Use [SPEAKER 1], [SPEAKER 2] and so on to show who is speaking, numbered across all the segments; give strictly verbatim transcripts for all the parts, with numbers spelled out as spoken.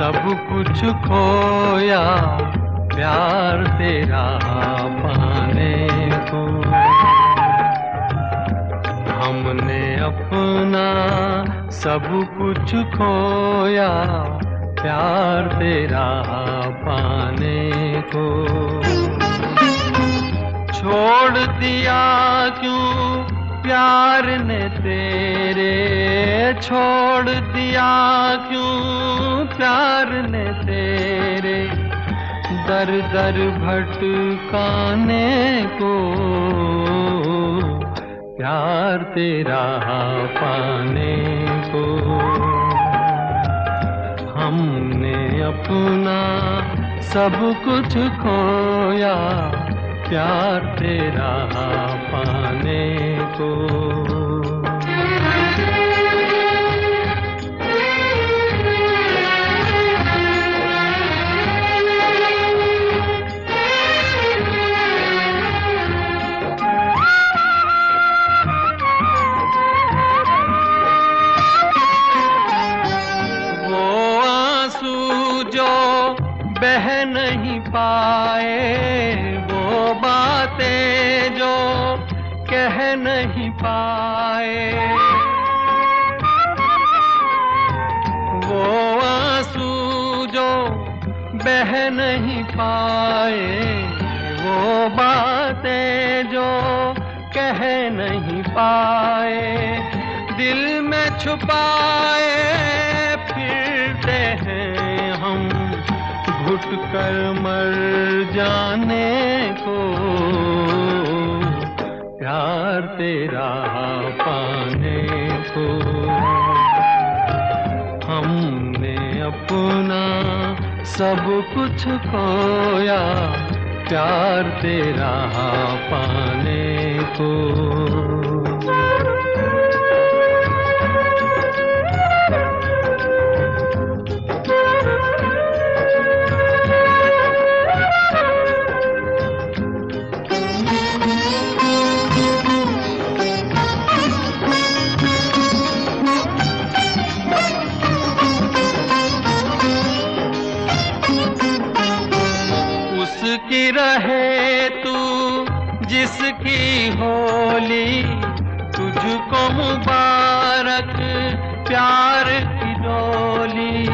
[SPEAKER 1] सब कुछ खोया प्यार तेरा पाने को। हमने अपना सब कुछ खोया प्यार तेरा पाने को। छोड़ दिया क्यों प्यार ने तेरे, छोड़ दिया क्यों प्यार ने तेरे, दर दर भटकाने को प्यार तेरा पाने को। हमने अपना सब कुछ खोया प्यार तेरा पाने को। बह नहीं पाए वो बातें जो कह नहीं पाए, वो आंसू जो बह नहीं पाए, वो बातें जो कह नहीं पाए, दिल में छुपाए फिरते हैं हम घुट कर मर जाने को प्यार तेरा पाने को। हमने अपना सब कुछ खोया प्यार तेरा पाने को। उसकी रहे तू जिसकी होली, तुझको मुबारक प्यार की डोली।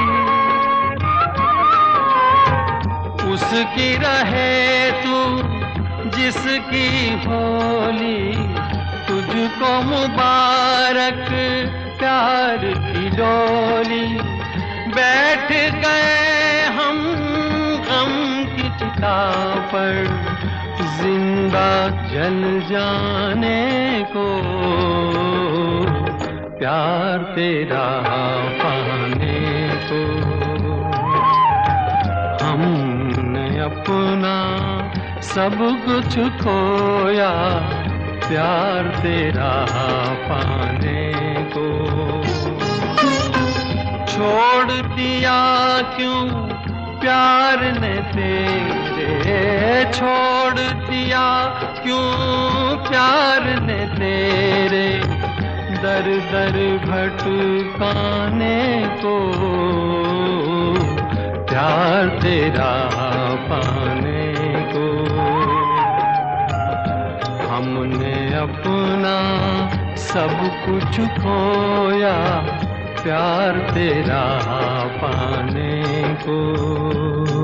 [SPEAKER 1] उसकी रहे तू जिसकी होली, तुझको मुबारक प्यार की डोली। बैठ गए हम गम की चिता पर जिंदा जल जाने को प्यार तेरा पाने को। हमने अपना सब कुछ खोया प्यार तेरा पाने को। छोड़ दिया क्यों प्यार ने तेरे, छोड़ दिया क्यों प्यार ने तेरे, दर दर भटकाने को प्यार तेरा पाने को। हमने अपना सब कुछ खोया प्यार तेरा पाने को।